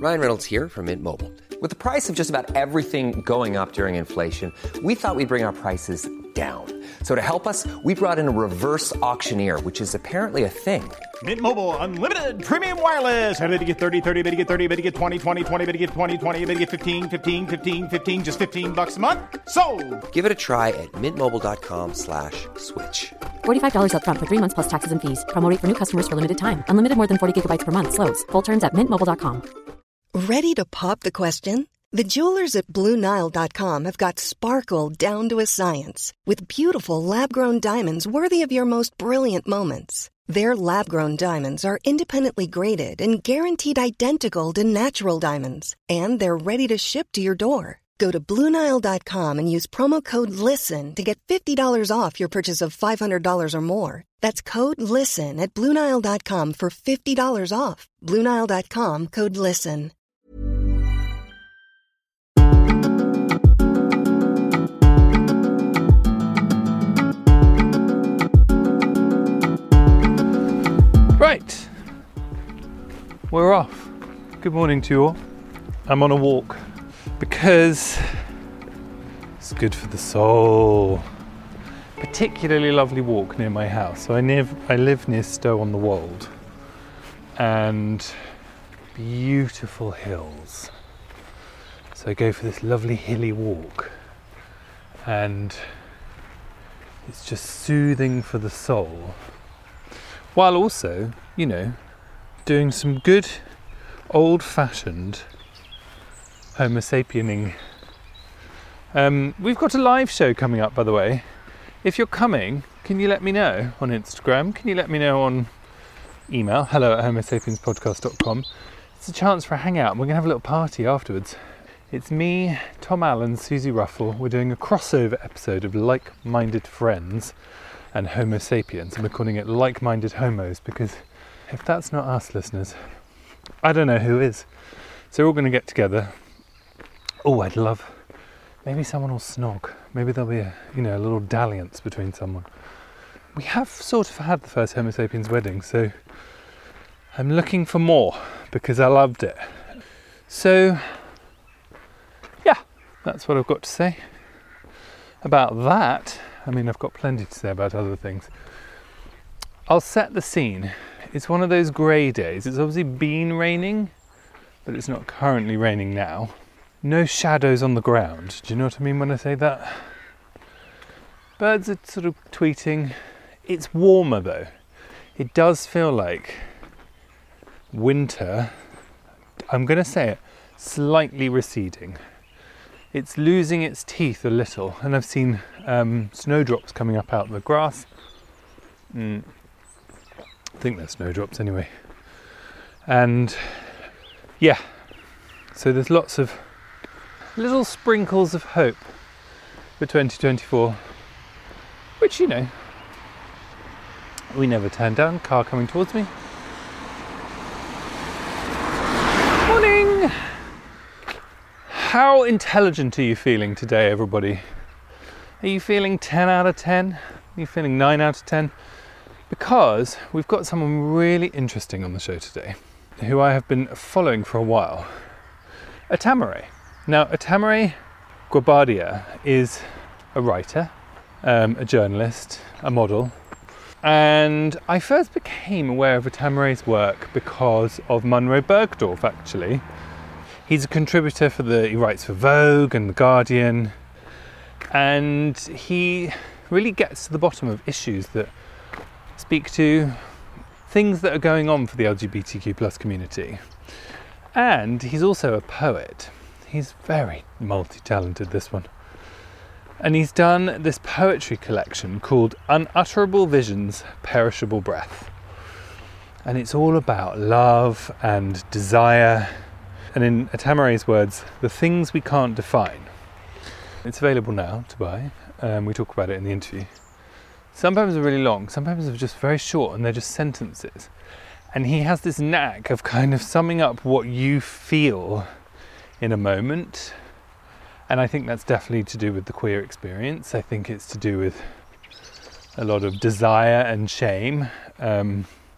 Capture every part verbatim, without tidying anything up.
Ryan Reynolds here from Mint Mobile. With the price of just about everything going up during inflation, we thought we'd bring our prices down. So to help us, we brought in a reverse auctioneer, which is apparently a thing. Mint Mobile Unlimited Premium Wireless. How to get thirty, thirty, how to get thirty, how to get twenty, twenty, twenty, how to get twenty, twenty, how to get fifteen, fifteen, fifteen, fifteen, just fifteen bucks a month? Sold! Give it a try at mintmobile.com slash switch. forty-five dollars up front for three months plus taxes and fees. Promo rate for new customers for limited time. Unlimited more than forty gigabytes per month. Slows full terms at mint mobile dot com. Ready to pop the question? The jewelers at Blue Nile dot com have got sparkle down to a science with beautiful lab-grown diamonds worthy of your most brilliant moments. Their lab-grown diamonds are independently graded and guaranteed identical to natural diamonds, and they're ready to ship to your door. Go to Blue Nile dot com and use promo code LISTEN to get fifty dollars off your purchase of five hundred dollars or more. That's code LISTEN at Blue Nile dot com for fifty dollars off. Blue Nile dot com, code LISTEN. Right, we're off. Good morning to you all. I'm on a walk because it's good for the soul. Particularly lovely walk near my house. So I live, I live near Stow-on-the-Wold, and beautiful hills. So I go for this lovely hilly walk, and it's just soothing for the soul. While also, you know, doing some good old-fashioned Homo sapiening. Um, we've got a live show coming up, by the way. If you're coming, can you let me know on Instagram? Can you let me know on email, hello at homo sapiens podcast dot com. It's a chance for a hangout, and we're going to have a little party afterwards. It's me, Tom Allen, Susie Ruffle. We're doing a crossover episode of Like-Minded Friends and Homo sapiens, and we're calling it Like-Minded Homos, because if that's not us, listeners, I don't know who is. So we're all going to get together. Oh, I'd love, maybe someone will snog. Maybe there'll be a, you know, a little dalliance between someone. We have sort of had the first Homo sapiens wedding, so I'm looking for more because I loved it. So, yeah, that's what I've got to say about that. I mean, I've got plenty to say about other things. I'll set the scene. It's one of those grey days. It's obviously been raining, but it's not currently raining now. No shadows on the ground. Do you know what I mean when I say that? Birds are sort of tweeting. It's warmer though. It does feel like winter, I'm going to say it, slightly receding. It's losing its teeth a little, and I've seen um, snowdrops coming up out of the grass. Mm. I think they're snowdrops anyway. And yeah, so there's lots of little sprinkles of hope for twenty twenty-four, which, you know, we never turn down. Car coming towards me. Morning! How intelligent are you feeling today, everybody? Are you feeling ten out of ten? Are you feeling nine out of ten? Because we've got someone really interesting on the show today, who I have been following for a while. Atamare. Now, Atamare Guabadia is a writer, um, a journalist, a model, and I first became aware of Atamare's work because of Munro Bergdorf, actually. He's a contributor for the, he writes for Vogue and The Guardian, and he really gets to the bottom of issues that speak to things that are going on for the L G B T Q plus community. And he's also a poet. He's very multi-talented, this one. And he's done this poetry collection called Unutterable Visions, Perishable Breath. And it's all about love and desire, and in Atamare's words, the things we can't define. It's available now to buy. Um, we talk about it in the interview. Sometimes they're really long, sometimes they're just very short, and they're just sentences. And he has this knack of kind of summing up what you feel in a moment. And I think that's definitely to do with the queer experience. I think it's to do with a lot of desire and shame. Um,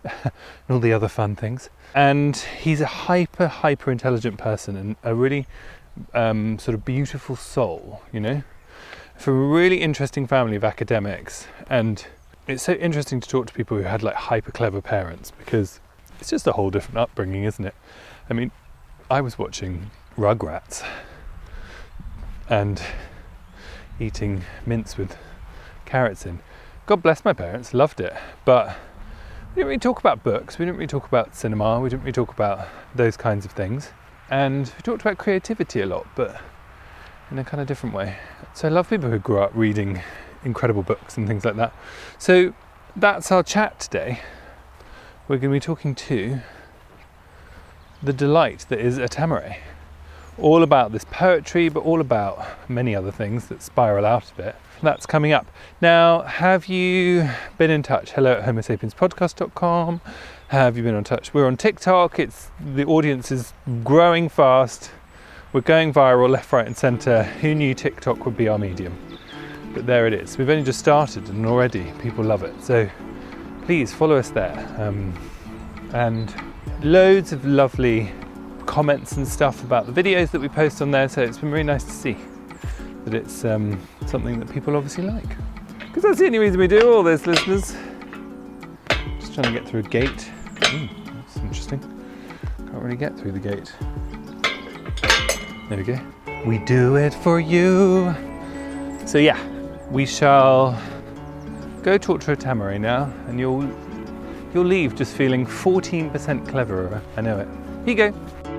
and all the other fun things. And he's a hyper, hyper intelligent person and a really um, sort of beautiful soul, you know, from a really interesting family of academics. And it's so interesting to talk to people who had like hyper clever parents, because it's just a whole different upbringing, isn't it? I mean, I was watching Rugrats and eating mince with carrots in. God bless my parents, loved it. But we didn't really talk about books, we didn't really talk about cinema, we didn't really talk about those kinds of things. And we talked about creativity a lot, but in a kind of different way. So I love people who grew up reading incredible books and things like that. So that's our chat today. We're going to be talking to the delight that is Atamare. All about this poetry, but all about many other things that spiral out of it. That's coming up. Now, have you been in touch? Hello at homo sapiens podcast dot com. Have you been in touch? We're on TikTok. It's the audience is growing fast. We're going viral left, right and centre. Who knew TikTok would be our medium? But there it is. We've only just started and already people love it. So please follow us there. Um, and loads of lovely comments and stuff about the videos that we post on there. So it's been really nice to see that it's um, something that people obviously like. Because that's the only reason we do all this, listeners. Just trying to get through a gate. Ooh, that's interesting. Can't really get through the gate. There we go. We do it for you. So yeah, we shall go talk to Atamare now, and you'll you'll leave just feeling fourteen percent cleverer. I know it. Here you go.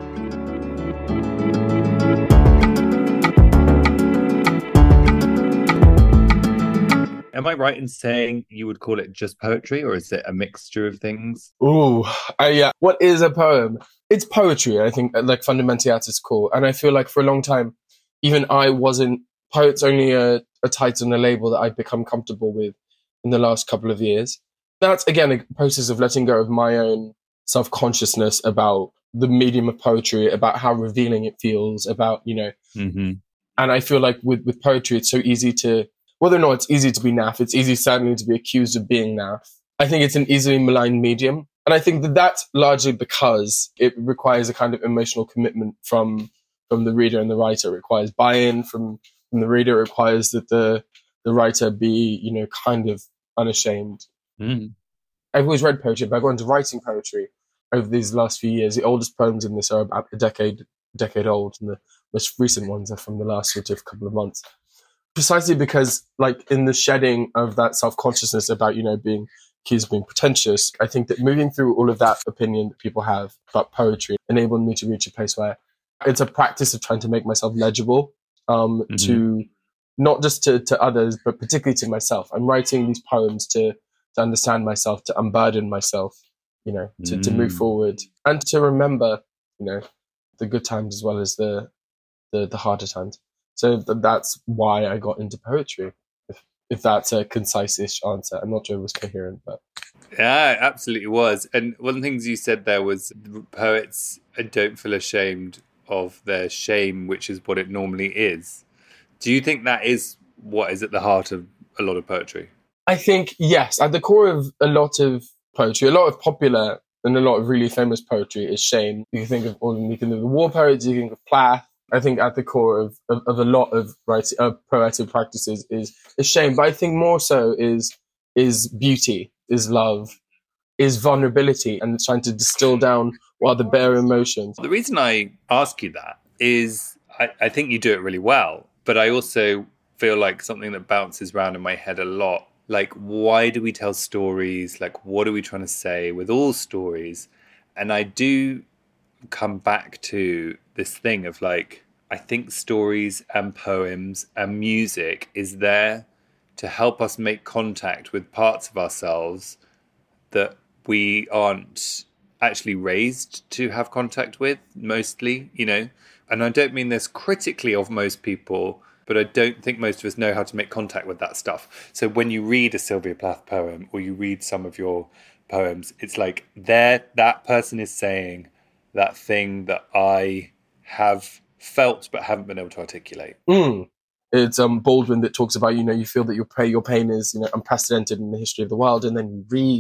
Am I right in saying you would call it just poetry, or is it a mixture of things? Ooh, I, yeah. What is a poem? It's poetry, I think, like fundamentally at its core. And I feel like for a long time, even I wasn't, poet's only a, a title and a label that I've become comfortable with in the last couple of years. That's, again, a process of letting go of my own self-consciousness about the medium of poetry, about how revealing it feels, about, you know. Mm-hmm. And I feel like with, with poetry, it's so easy to, whether or not it's easy to be naff, it's easy certainly to be accused of being naff. I think it's an easily maligned medium. And I think that that's largely because it requires a kind of emotional commitment from from the reader and the writer. It requires buy-in from, from the reader. It requires that the, the writer be, you know, kind of unashamed. Mm. I've always read poetry, but I've gone into writing poetry over these last few years. The oldest poems in this are about a decade, decade old, and the most recent ones are from the last sort of couple of months. Precisely because, like, in the shedding of that self-consciousness about, you know, being accused of being pretentious, I think that moving through all of that opinion that people have about poetry enabled me to reach a place where it's a practice of trying to make myself legible, um, mm-hmm. to not just to, to others, but particularly to myself. I'm writing these poems to, to understand myself, to unburden myself, you know, to, mm. to move forward and to remember, you know, the good times as well as the the, the harder times. So th- that's why I got into poetry. If, if that's a concise-ish answer. I'm not sure it was coherent, but... Yeah, it absolutely was. And one of the things you said there was poets don't feel ashamed of their shame, which is what it normally is. Do you think that is what is at the heart of a lot of poetry? I think, yes. At the core of a lot of poetry, a lot of popular and a lot of really famous poetry is shame. You can think of, or you can think of the war poets, you can think of Plath. I think at the core of, of, of a lot of writing, of poetic practices is, is shame. But I think more so is is beauty, is love, is vulnerability, and trying to distill down what are the bare emotions. The reason I ask you that is I, I think you do it really well, but I also feel like something that bounces around in my head a lot. Like, why do we tell stories? Like, what are we trying to say with all stories? And I do come back to this thing of like, I think stories and poems and music is there to help us make contact with parts of ourselves that we aren't actually raised to have contact with, mostly, you know. And I don't mean this critically of most people, but I don't think most of us know how to make contact with that stuff. So when you read a Sylvia Plath poem or you read some of your poems, it's like there, that person is saying that thing that I have felt but haven't been able to articulate. Mm. It's um, Baldwin that talks about, you know, you feel that your pain, your pain is, you know, unprecedented in the history of the world, and then you read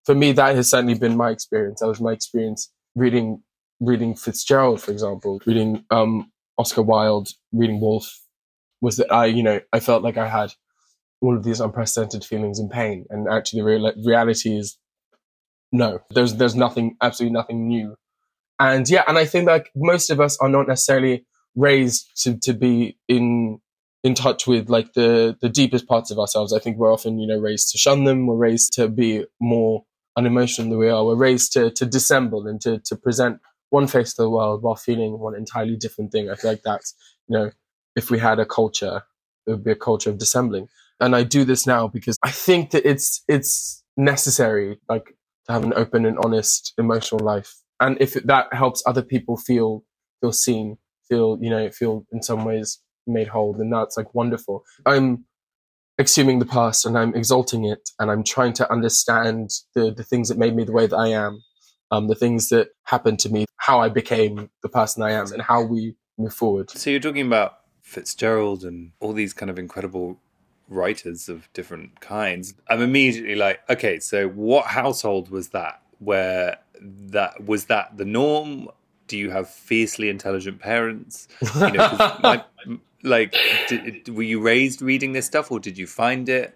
for me, that has certainly been my experience. That was my experience reading reading Fitzgerald, for example, reading um, Oscar Wilde, reading Woolf, was that I, you know, I felt like I had all of these unprecedented feelings and pain. And actually the real, reality is, no, there's there's nothing, absolutely nothing new. And yeah, and I think that most of us are not necessarily raised to, to be in in touch with like the, the deepest parts of ourselves. I think we're often, you know, raised to shun them. We're raised to be more unemotional than we are. We're raised to to dissemble and to to present one face to the world while feeling one entirely different thing. I feel like that's, you know, if we had a culture, it would be a culture of dissembling. And I do this now because I think that it's it's necessary, like, to have an open and honest emotional life. And if that helps other people feel feel seen, feel, you know, feel in some ways made whole, then that's like wonderful. I'm exhuming the past and I'm exalting it, and I'm trying to understand the, the things that made me the way that I am, um, the things that happened to me, how I became the person I am, and how we move forward. So you're talking about Fitzgerald and all these kind of incredible writers of different kinds. I'm immediately like, okay, so what household was that? Where that was that the norm? Do you have fiercely intelligent parents? You know, 'cause my, like, did, were you raised reading this stuff, or did you find it?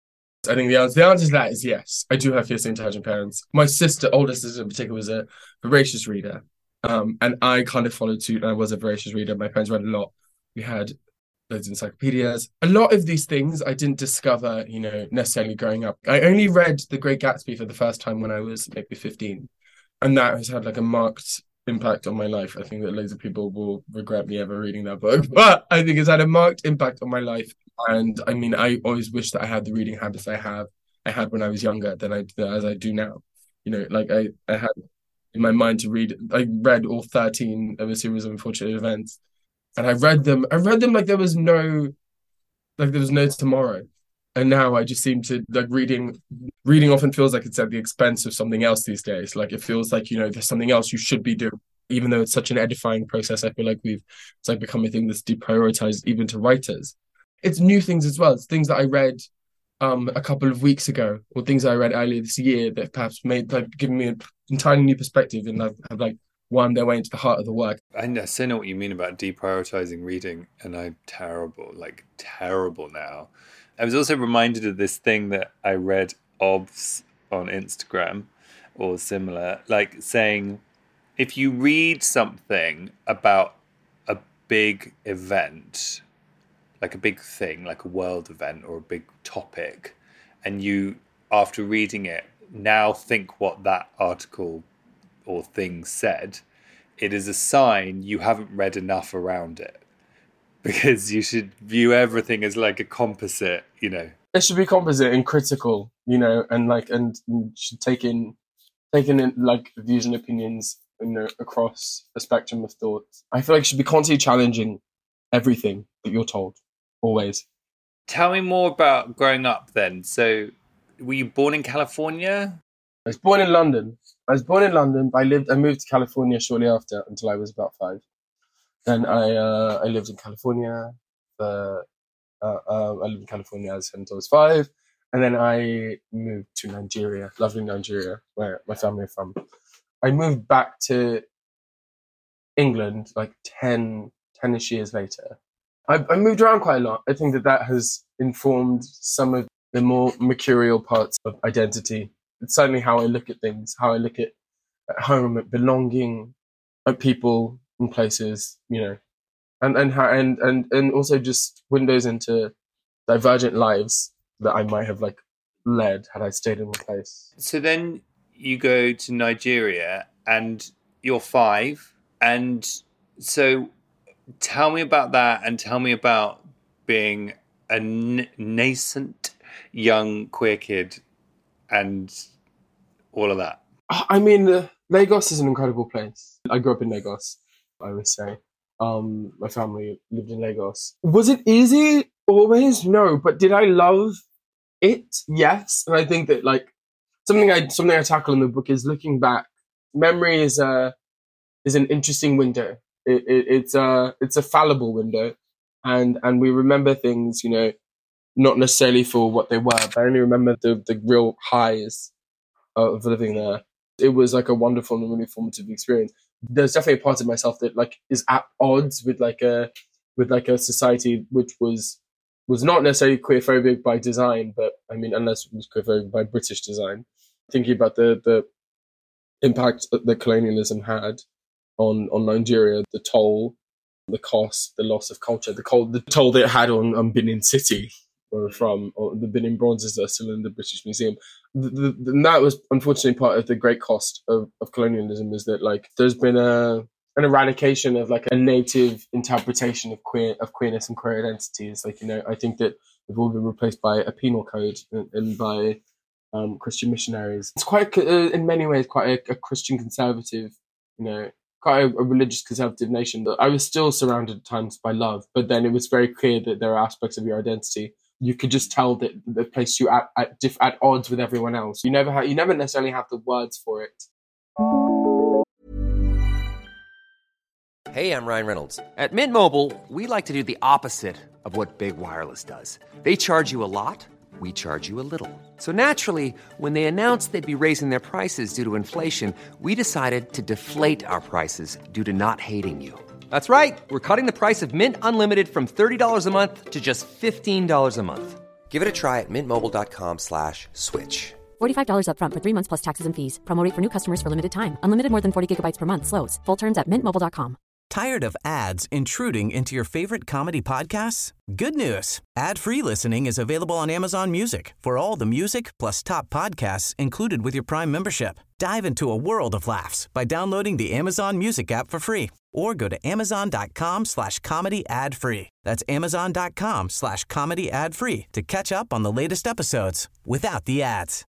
I think the answer, the answer to that is yes. I do have fiercely intelligent parents. My sister, older sister in particular, was a voracious reader. Um, and I kind of followed suit. I was a voracious reader. My parents read a lot. We had those encyclopedias. A lot of these things I didn't discover, you know, necessarily growing up. I only read The Great Gatsby for the first time when I was maybe fifteen. And that has had like a marked impact on my life. I think that loads of people will regret me ever reading that book, but I think it's had a marked impact on my life. And I mean, I always wish that I had the reading habits I have, I had when I was younger than I as I do now. You know, like I, I had in my mind to read, I read all thirteen of A Series of Unfortunate Events. And I read them, I read them like there was no, like there was no tomorrow. And now I just seem to, like, reading, reading often feels like it's at the expense of something else these days. Like it feels like, you know, there's something else you should be doing. Even though it's such an edifying process, I feel like we've, it's like become a thing that's deprioritized even to writers. It's new things as well. It's things that I read um, a couple of weeks ago, or things I read earlier this year that perhaps made, like, given me an entirely new perspective, and I've, I've like, wormed their way into the heart of the work. I so know what you mean about deprioritizing reading, and I'm terrible, like terrible now. I was also reminded of this thing that I read obs on Instagram or similar, like saying, if you read something about a big event, like a big thing, like a world event or a big topic, and you, after reading it, now think what that article or thing said, it is a sign you haven't read enough around it, because you should view everything as like a composite, you know. It should be composite and critical, you know, and like, and, and should take in, take in like views and opinions, you know, across a spectrum of thoughts. I feel like it should be constantly challenging everything that you're told, always. Tell me more about growing up then. So, were you born in California? I was born in London. I was born in London, but I lived. I moved to California shortly after, until I was about five. Then I uh, I lived in California. For, uh, uh, I lived in California as until I was five, and then I moved to Nigeria, lovely Nigeria, where my family are from. I moved back to England like ten, ten-ish years later. I, I moved around quite a lot. I think that that has informed some of the more mercurial parts of identity. It's certainly how I look at things, how I look at, at home, at belonging, at people and places, you know, and and how and, and and also just windows into divergent lives that I might have like led had I stayed in one place. So then you go to Nigeria and you're five, and so tell me about that, and tell me about being a n- nascent young queer kid and all of that. I mean, uh, Lagos is an incredible place. I grew up in Lagos, I would say. Um, my family lived in Lagos. Was it easy? Always? No. But did I love it? Yes. And I think that, like, something I something I tackle in the book is looking back. Memory is a is an interesting window. It, it, it's a it's a fallible window, and and we remember things, you know, not necessarily for what they were, but I only remember the the real highs of living there. It was like a wonderful and really formative experience. There's definitely a part of myself that like is at odds with like a with like a society which was was not necessarily queerphobic by design, but I mean, unless it was queerphobic by British design. Thinking about the the impact that the colonialism had on on Nigeria, the toll, the cost, the loss of culture, the, cold, the toll that it had on, on Benin City, where we're from, or the Benin bronzes that are still in the British Museum. The, the, and that was unfortunately part of the great cost of, of colonialism, is that like there's been a an eradication of like a native interpretation of queer of queerness and queer identities. Like, you know, I think that we've all been replaced by a penal code and, and by um, Christian missionaries. It's quite, uh, in many ways, quite a, a Christian conservative, you know, quite a, a religious conservative nation. But I was still surrounded at times by love, but then it was very clear that there are aspects of your identity you could just tell that they placed you at at, diff, at odds with everyone else. You never ha- you never necessarily have the words for it. Hey, I'm Ryan Reynolds. At Mint Mobile, we like to do the opposite of what Big Wireless does. They charge you a lot, we charge you a little. So naturally, when they announced they'd be raising their prices due to inflation, we decided to deflate our prices due to not hating you. That's right. We're cutting the price of Mint Unlimited from thirty dollars a month to just fifteen dollars a month. Give it a try at mintmobile.com slash switch. forty-five dollars up front for three months plus taxes and fees. Promo rate for new customers for limited time. Unlimited more than forty gigabytes per month slows. Full terms at mint mobile dot com. Tired of ads intruding into your favorite comedy podcasts? Good news. Ad-free listening is available on Amazon Music for all the music plus top podcasts included with your Prime membership. Dive into a world of laughs by downloading the Amazon Music app for free or go to amazon.com slash comedy ad free. That's amazon.com slash comedy ad free to catch up on the latest episodes without the ads.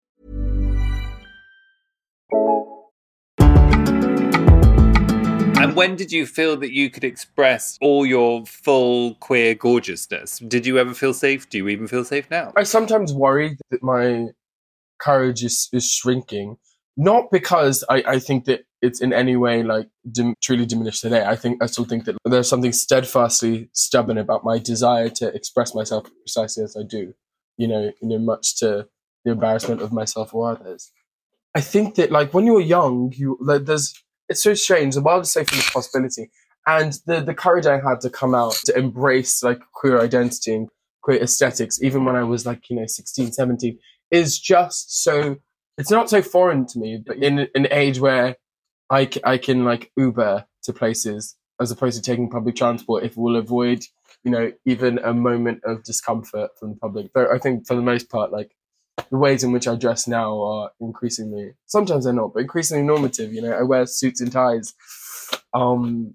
And when did you feel that you could express all your full queer gorgeousness? Did you ever feel safe? Do you even feel safe now? I sometimes worry that my courage is, is shrinking. Not because I, I think that it's in any way like dim, truly diminished today. I think I still think that there's something steadfastly stubborn about my desire to express myself precisely as I do. You know, you know, much to the embarrassment of myself or others. I think that like when you're young, you like there's it's so strange. The world is so full of possibility, and the the courage I had to come out to embrace like queer identity and queer aesthetics, even when I was like you know sixteen, seventeen, is just so. It's not so foreign to me, but in an age where I, c- I can like Uber to places as opposed to taking public transport, if we'll avoid, you know, even a moment of discomfort from the public. But I think for the most part, like the ways in which I dress now are increasingly, sometimes they're not, but increasingly normative. You know, I wear suits and ties. Um,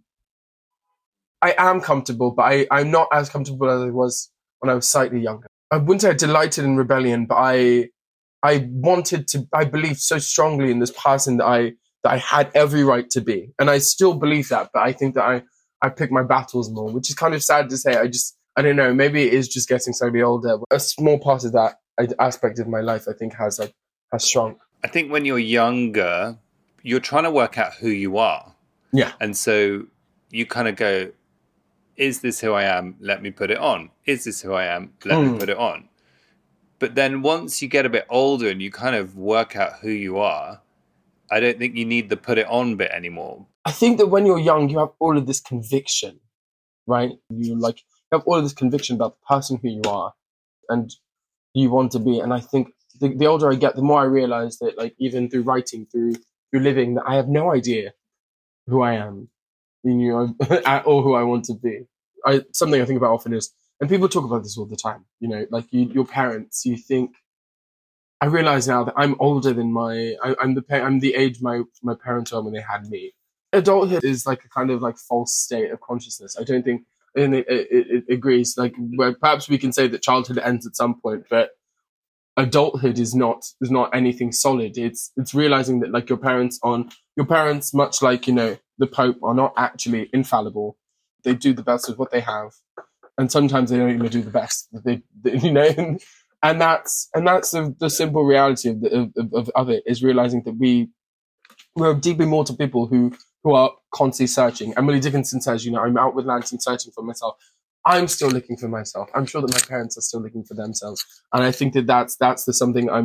I am comfortable, but I, I'm not as comfortable as I was when I was slightly younger. I wouldn't say I delighted in rebellion, but I... I wanted to, I believed so strongly in this person that I, that I had every right to be. And I still believe that, but I think that I, I pick my battles more, which is kind of sad to say. I just, I don't know, maybe it is just getting slightly older. A small part of that aspect of my life, I think has like, has shrunk. I think when you're younger, you're trying to work out who you are. Yeah. And so you kind of go, is this who I am? Let me put it on. Is this who I am? Let mm. me put it on. But then once you get a bit older and you kind of work out who you are, I don't think you need the put it on bit anymore. I think that when you're young, you have all of this conviction, right? You like you have all of this conviction about the person who you are and who you want to be. And I think the, the older I get, the more I realize that like even through writing, through through living, that I have no idea who I am, you know, or who I want to be. I, something I think about often is, and people talk about this all the time, you know, like you, your parents, you think, I realize now that I'm older than my, I, I'm the I'm the age my, my parents were when they had me. Adulthood is like a kind of like false state of consciousness. I don't think, and it, it, it agrees, like where perhaps we can say that childhood ends at some point, but adulthood is not, is not anything solid. It's, it's realizing that like your parents on, your parents, much like, you know, the Pope, are not actually infallible. They do the best with what they have. And sometimes they don't even do the best, they, they, you know, and, and that's and that's the, the simple reality of, the, of, of of it is realizing that we we're deeply mortal people who who are constantly searching. Emily Dickinson says, you know, I'm out with Lantern searching for myself. I'm still looking for myself. I'm sure that my parents are still looking for themselves, and I think that that's that's the something I'm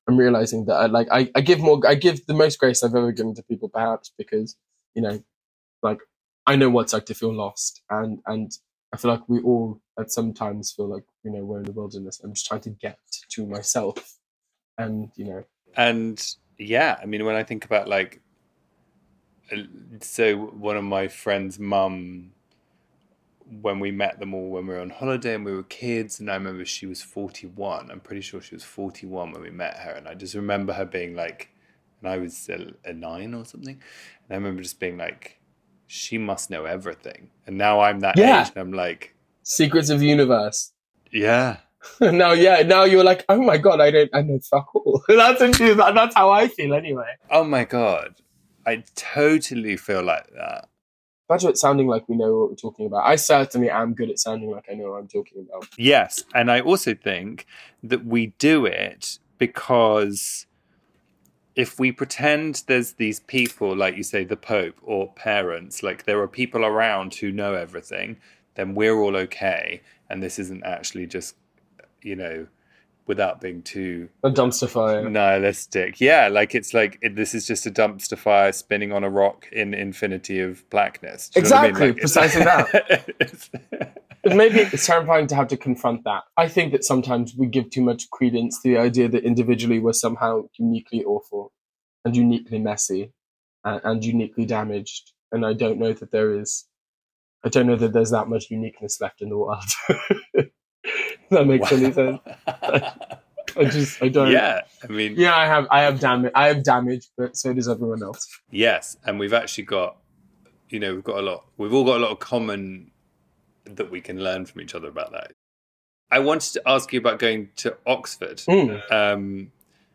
I'm realizing that I like I, I give more I give the most grace I've ever given to people, perhaps because, you know, like I know what it's like to feel lost, and and I feel like we all at some times feel like, you know, we're in the wilderness. I'm just trying to get to myself, and you know. And yeah, I mean, when I think about like, so one of my friend's mum, when we met them all when we were on holiday and we were kids, and I remember she was forty-one. I'm pretty sure she was forty-one when we met her, and I just remember her being like, and I was a, a nine or something, and I remember just being like, she must know everything. And now I'm that yeah. age, and I'm like, secrets of the universe. Yeah. now, yeah, now you're like, oh my god, I don't, I know fuck all. that's that's how I feel anyway. Oh my god, I totally feel like that. Imagine it sounding like we know what we're talking about. I certainly am good at sounding like I know what I'm talking about. Yes, and I also think that we do it because if we pretend there's these people, like you say, the Pope or parents, like there are people around who know everything, then we're all okay. And this isn't actually just, you know, without being too... a dumpster fire. Nihilistic. Yeah, like it's like, it, this is just a dumpster fire spinning on a rock in infinity of blackness. Do you exactly, know what I mean? Like, precisely that. But maybe it's terrifying to have to confront that. I think that sometimes we give too much credence to the idea that individually we're somehow uniquely awful and uniquely messy and, and uniquely damaged. And I don't know that there is, I don't know that there's that much uniqueness left in the world. That makes wow. any sense. I, I just, I don't. Yeah, I mean, yeah, I have, I have damage, I have damage, but so does everyone else. Yes, and we've actually got, you know, we've got a lot. We've all got a lot of common that we can learn from each other about that. I wanted to ask you about going to Oxford, mm. um,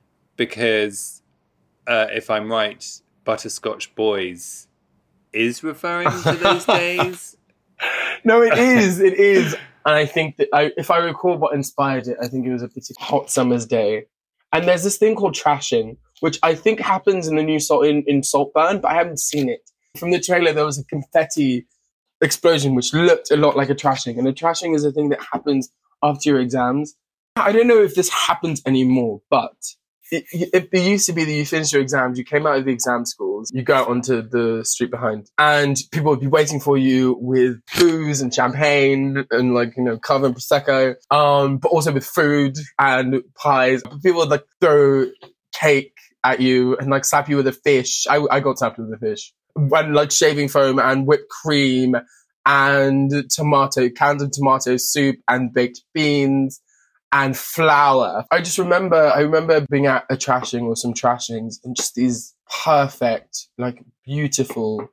because uh, if I'm right, Butterscotch Boys is referring to those days. No, it is. It is. And I think that I, if I recall what inspired it, I think it was a particularly hot summer's day. And there's this thing called trashing, which I think happens in the new Salt in, in Saltburn, but I haven't seen it. From the trailer, there was a confetti explosion which looked a lot like a trashing, and a trashing is a thing that happens after your exams. I don't know if this happens anymore, but it, it, it used to be that you finished your exams, you came out of the exam schools, you go out onto the street behind, and people would be waiting for you with booze and champagne and like, you know, Cava and Prosecco, um, but also with food and pies. People would like throw cake at you and like slap you with a fish. I, I got slapped with a fish. And like shaving foam and whipped cream and tomato, cans of tomato soup and baked beans and flour. I just remember, I remember being at a trashing or some trashings and just these perfect, like beautiful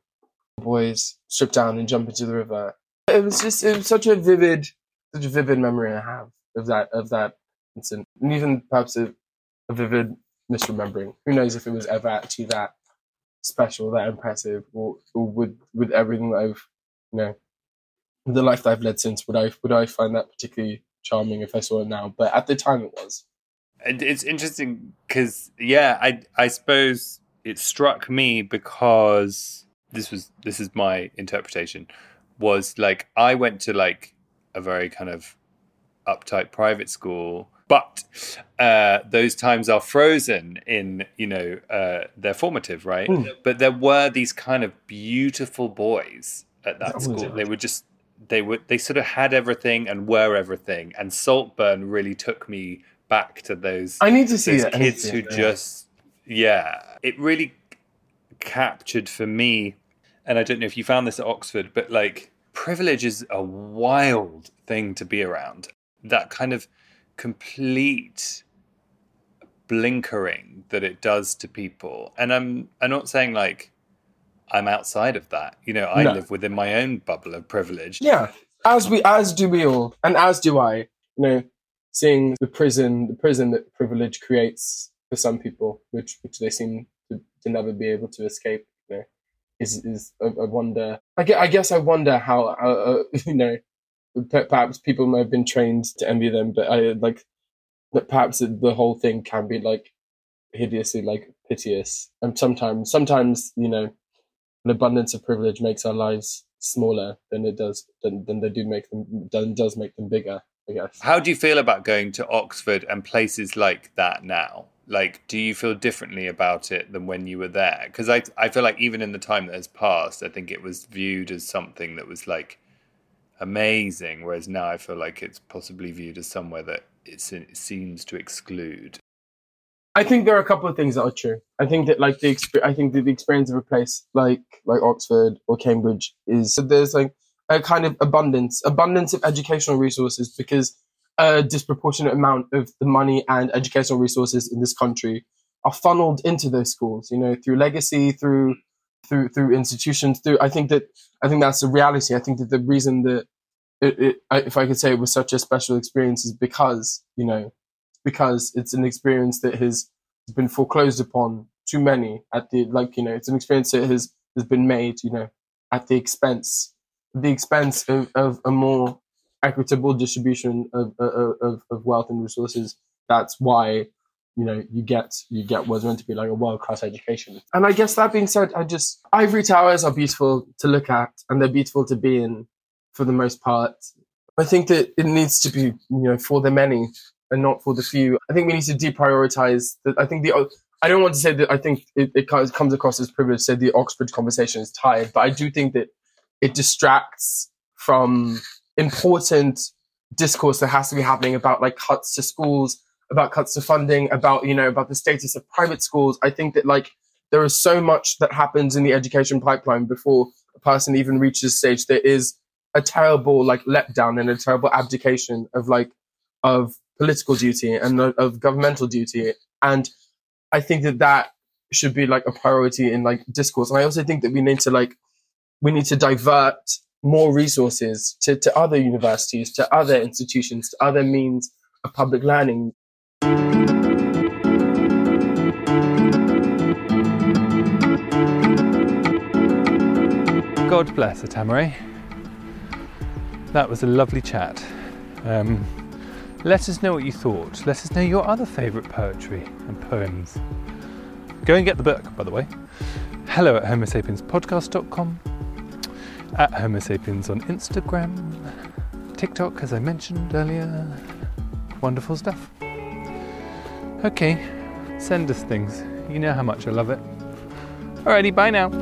boys strip down and jump into the river. It was just, it was such a vivid, such a vivid memory I have of that, of that incident. And even perhaps a, a vivid misremembering. Who knows if it was ever actually that special, that impressive, or, or with with everything that I've, you know, the life that I've led since, would I would I find that particularly charming if I saw it now? But at the time, it was. And it's interesting because, yeah, I I suppose it struck me because this was this is my interpretation, was like I went to like a very kind of uptight private school. But uh, those times are frozen in, you know, uh, they're formative, right? Mm. But there were these kind of beautiful boys at that Oh, school. yeah. They were just, they were, they sort of had everything and were everything. And Saltburn really took me back to those. I need to see those that. kids who it, yeah. just, yeah, it really captured for me. And I don't know if you found this at Oxford, but like privilege is a wild thing to be around. That kind of complete blinkering that it does to people. And I'm I'm not saying like I'm outside of that. You know, I No. live within my own bubble of privilege. Yeah, as we as do we all, and as do I. You know, seeing the prison, the prison that privilege creates for some people, which which they seem to, to never be able to escape. You know, is is I, I wonder. I guess, I guess I wonder how uh, uh, you know. Perhaps people might have been trained to envy them, but I like that. Perhaps the whole thing can be like hideously like piteous, and sometimes, sometimes you know, an abundance of privilege makes our lives smaller than it does than, than they do make them than does make them bigger. I guess. How do you feel about going to Oxford and places like that now? Like, do you feel differently about it than when you were there? Because I, I feel like even in the time that has passed, I think it was viewed as something that was like amazing, whereas now I feel like it's possibly viewed as somewhere that it's, it seems to exclude. I think there are a couple of things that are true. I think that like the exp- I think that the experience of a place like like Oxford or Cambridge is so there's like a kind of abundance abundance of educational resources, because a disproportionate amount of the money and educational resources in this country are funneled into those schools, you know, through legacy, through through through institutions. Through I think that I think that's the reality. I think that the reason that it, it if I could say it was such a special experience is because you know. because it's an experience that has been foreclosed upon too many at the, like, you know, it's an experience that has, has been made, you know, at the expense, the expense of, of a more equitable distribution of, of, of wealth and resources. That's why, you know, you get, you get what's meant to be like a world-class education. And I guess that being said, I just, ivory towers are beautiful to look at and they're beautiful to be in for the most part. I think that it needs to be, you know, for the many and not for the few. I think we need to deprioritize that. I think the, I don't want to say that I think it, it comes across as privilege to say the Oxford conversation is tired, but I do think that it distracts from important discourse that has to be happening about like cuts to schools, about cuts to funding, about, you know, about the status of private schools. I think that like there is so much that happens in the education pipeline before a person even reaches a stage. There is a terrible like letdown and a terrible abdication of like, of political duty and of governmental duty. And I think that that should be like a priority in like discourse. And I also think that we need to like, we need to divert more resources to, to other universities, to other institutions, to other means of public learning. God bless Atamare. That was a lovely chat. Um, Let us know what you thought. Let us know your other favourite poetry and poems. Go and get the book, by the way. Hello at homo sapiens podcast dot com. At Homo Sapiens on Instagram. TikTok, as I mentioned earlier. Wonderful stuff. Okay, send us things. You know how much I love it. Alrighty, bye now.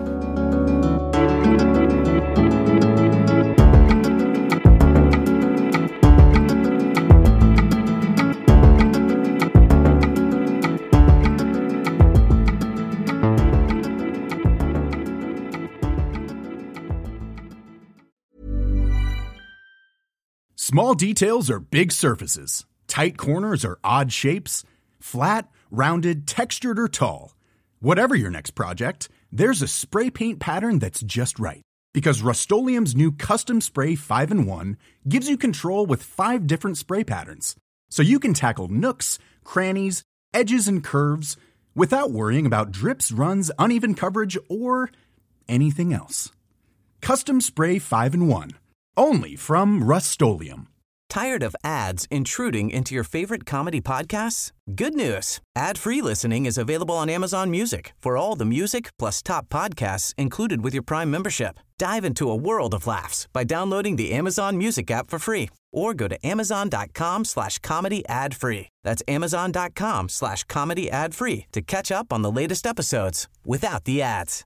Small details are big surfaces. Tight corners are odd shapes. Flat, rounded, textured, or tall. Whatever your next project, there's a spray paint pattern that's just right. Because Rust-Oleum's new Custom Spray five in one gives you control with five different spray patterns. So you can tackle nooks, crannies, edges, and curves without worrying about drips, runs, uneven coverage, or anything else. Custom Spray five in one. Only from Rust-Oleum. Tired of ads intruding into your favorite comedy podcasts? Good news. Ad-free listening is available on Amazon Music for all the music plus top podcasts included with your Prime membership. Dive into a world of laughs by downloading the Amazon Music app for free or go to amazon.com slash comedy ad free. That's amazon.com slash comedy ad free to catch up on the latest episodes without the ads.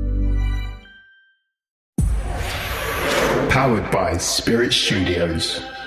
Powered by Spirit Studios.